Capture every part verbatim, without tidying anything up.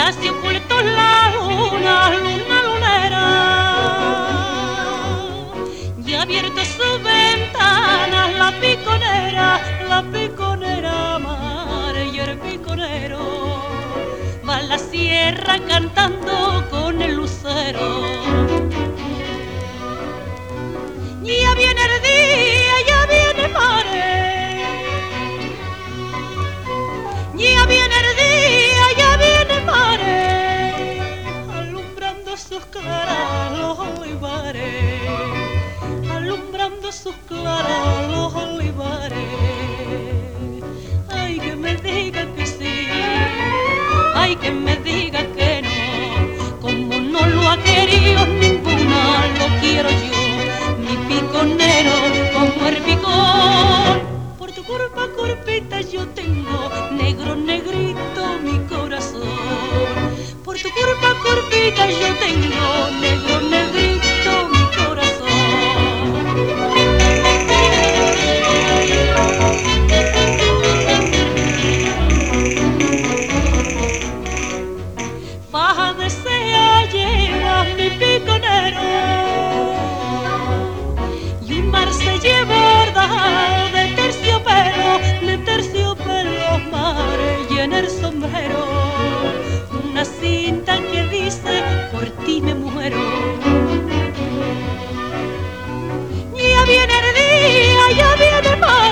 se ocultó la luna, luna lunera, y ha abierto su ventana la piconera, la piconera mar y el piconero va a la sierra cantando con el lucero. Ya viene el día, ya viene el mare, ya viene el día, ya viene el mare, alumbrando sus claras los olivares, alumbrando sus claras los olivares. Ay, que me diga que sí, ay, que me diga que no, como no lo ha querido ninguna, lo quiero yo. Piconero como el picón, por tu culpa, corpita, yo tengo negro, negrito mi corazón. Por tu culpa, corpita, yo tengo negro, negrito mi corazón. Faja desea lleva mi piconero, se lleva bordado de terciopelo, de terciopelo mar y en el sombrero una cinta que dice por ti me muero. Ya viene el día, ya viene el mar,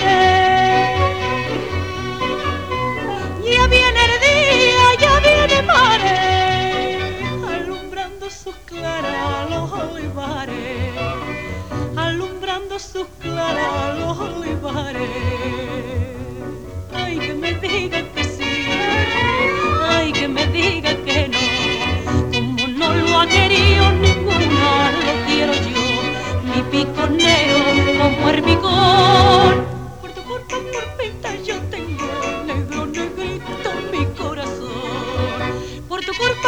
ya viene el día, ya viene el mar, alumbrando sus claras los olivares, alumbrando sus claras los olivares. Ay, que me diga que sí, ay, que me diga que no, como no lo ha querido ninguna, lo quiero yo, mi piconero como el picón. Por tu culpa, corpita, yo tengo negro, negrito mi corazón. Por tu culpa,